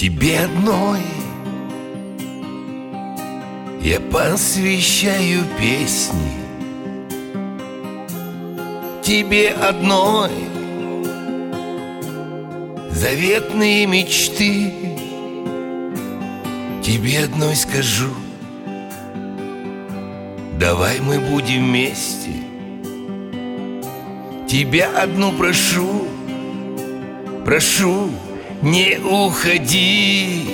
Тебе одной я посвящаю песни, тебе одной заветные мечты, тебе одной скажу: давай мы будем вместе. Тебя одну прошу, прошу, не уходи.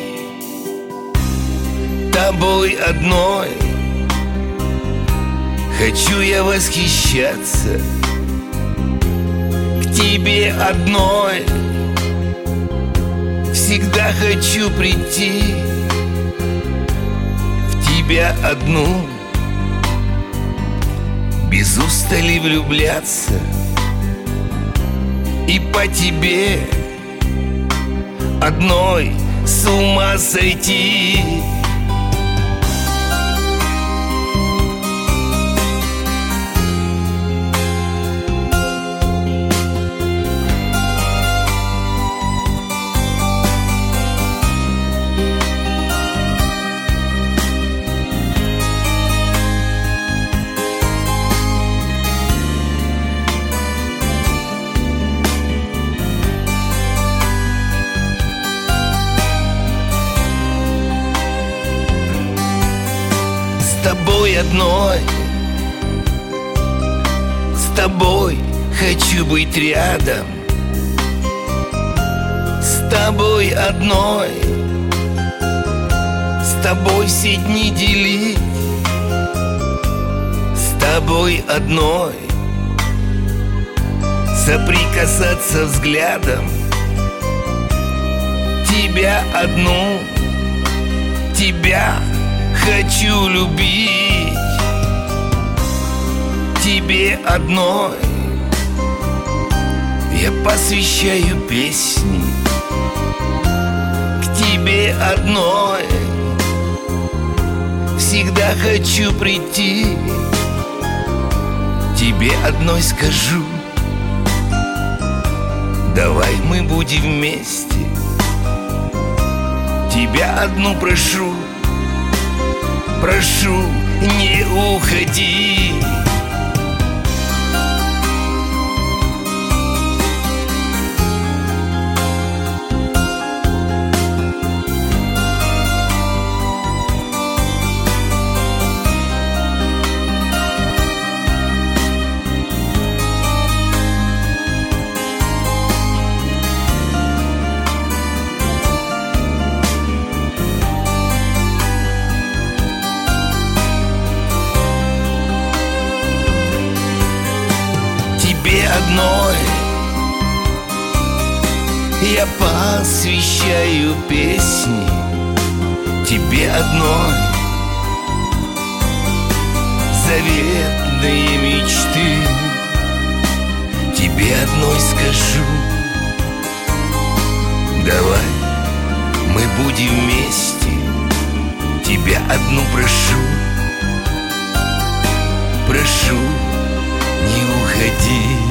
Тобой одной хочу я восхищаться, к тебе одной всегда хочу прийти, в тебя одну без устали влюбляться и по тебе одной с ума сойти. С тобой одной, с тобой хочу быть рядом, с тобой одной, с тобой все дни делить, с тобой одной соприкасаться взглядом, тебя одну, тебя хочу любить, тебе одной я посвящаю песни, к тебе одной всегда хочу прийти, тебе одной скажу: давай мы будем вместе. Тебя одну прошу, прошу, не уходи. Тебе одной я посвящаю песни, тебе одной заветные мечты, тебе одной скажу: давай мы будем вместе. Тебя одну прошу, прошу, не уходи.